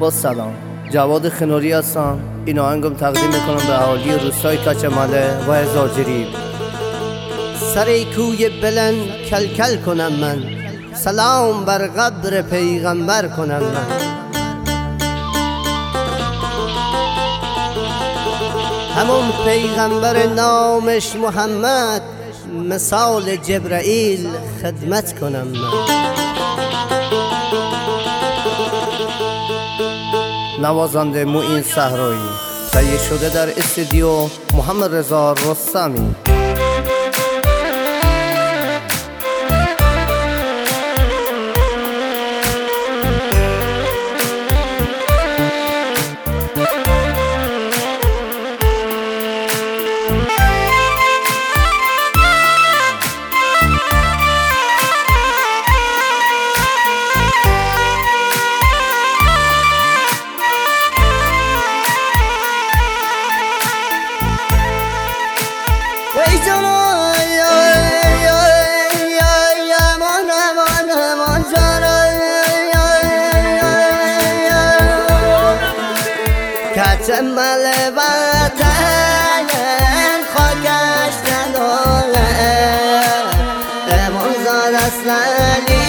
با سلام، جواد خنوری هستم. این آهنگم تقدیم میکنم به اهالی روستای کچماله و هزاجریب. سر کوی بلند کلکل کنم من، سلام بر قبر پیغمبر کنم من. همون پیغمبر نامش محمد، مثال جبرائیل خدمت کنم من. نوازنده معین صحرایی، تهیه شده در استودیو محمد رضا رستمی. کچمال وطن خاکش نداره، امون زاد اصلی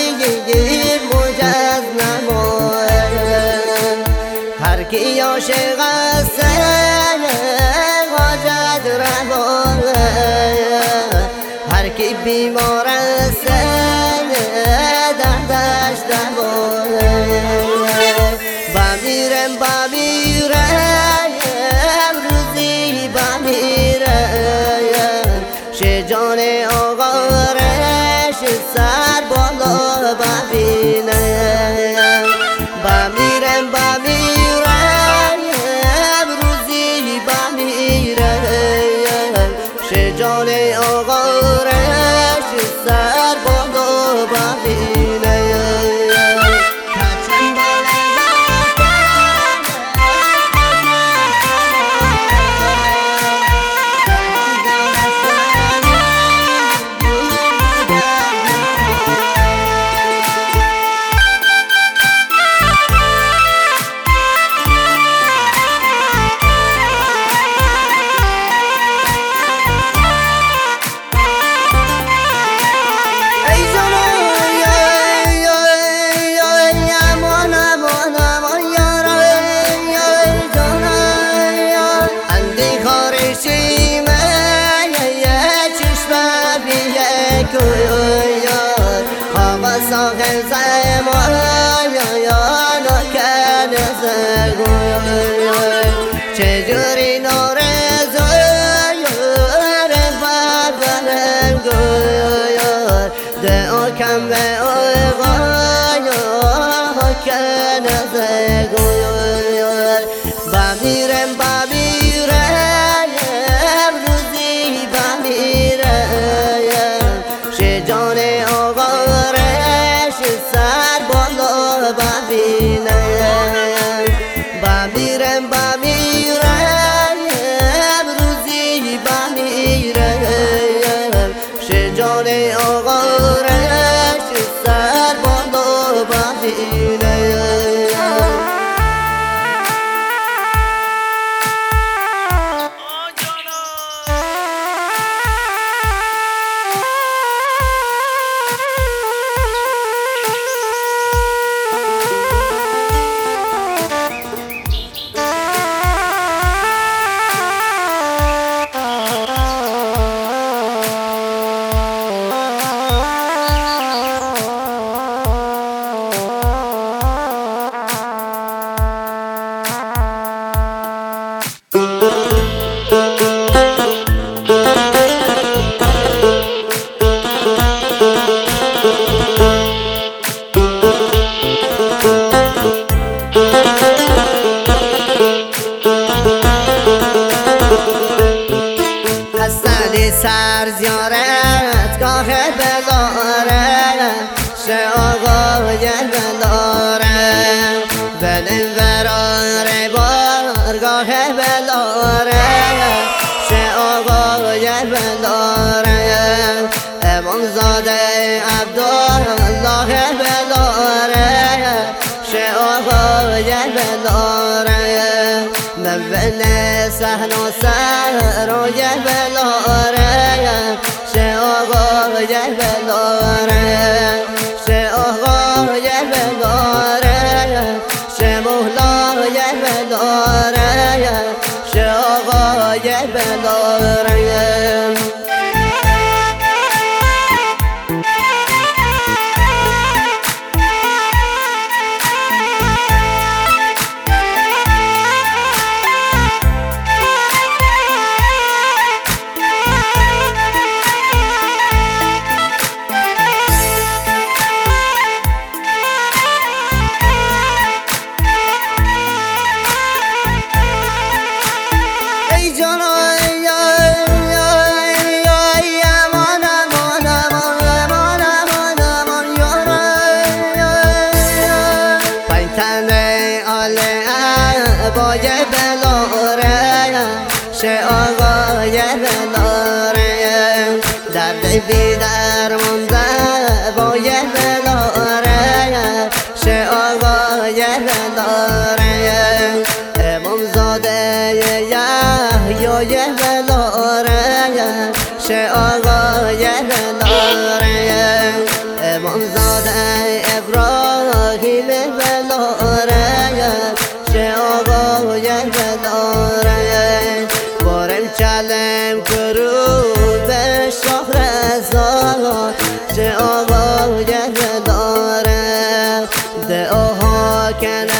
مجز نماره. هر کی عاشق است حاجت رواره، هر کی بیمار است دردش دواره. بمیرم روزی بمیرم، شجان آقارش سر بالا ببینم. بمیرم روزی بمیرم، شجان آقارش سر بالا ببینم. ساخن زمان نکن زگوی چجوری نارزوی رفت گوی دعا کم به آقای کن زگوی. بمیرم روزی بمیرم، شجان آقا سر بالا ببینم. بمیرم روزی بمیرم، شجان آقا رش سر بالا ببینم. بن صحنا سرای بلاره شه آقای بلاره شه آقای بلاره شه مولای بلاره شه آقای بلاره بای بلاره شه آقای بلاره درد بی درمانده بای بلاره شه آقای بلاره امامزاده یحیای بلاره شه آقای بلاره امامزاده ابراهیم بلاره شه آقای بلاره بارم چلم کرو به شاه رضا شه آقای بلاره دعاها کنه